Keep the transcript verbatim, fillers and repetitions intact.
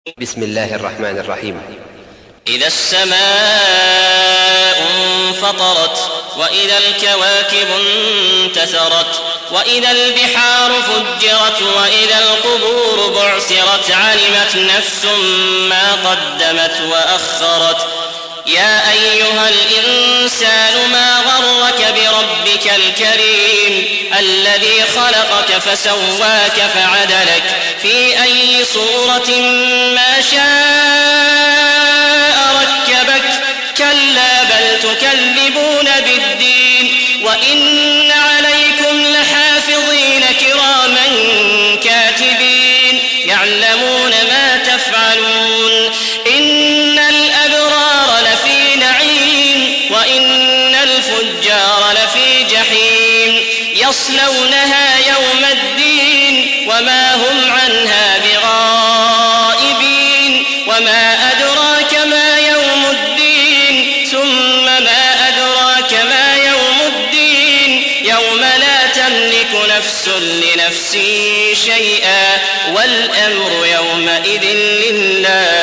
بسم الله الرحمن الرحيم. إذا السماء انفطرت وإذا الكواكب انتثرت وإذا البحار فجرت وإذا القبور بعثرت علمت نفس ما قدمت وأخرت. يا أيها الإنسان ما غرك بربك الكريم الذي خلقك فسواك فعدلك في أي صورة ما شاء ركبك. كلا بل تكذبون بالدين وإن عليكم لحافظين كراما كاتبين يعلمون ما تفعلون. إن الأبرار لفي نعيم وإن الفجار لفي جحيم يصلونها يوم الدين وما هم عنها بغائبين. وما أدراك ما يوم الدين ثم ما أدراك ما يوم الدين يوم لا تملك نفس لنفس شيئا والأمر يومئذ لله.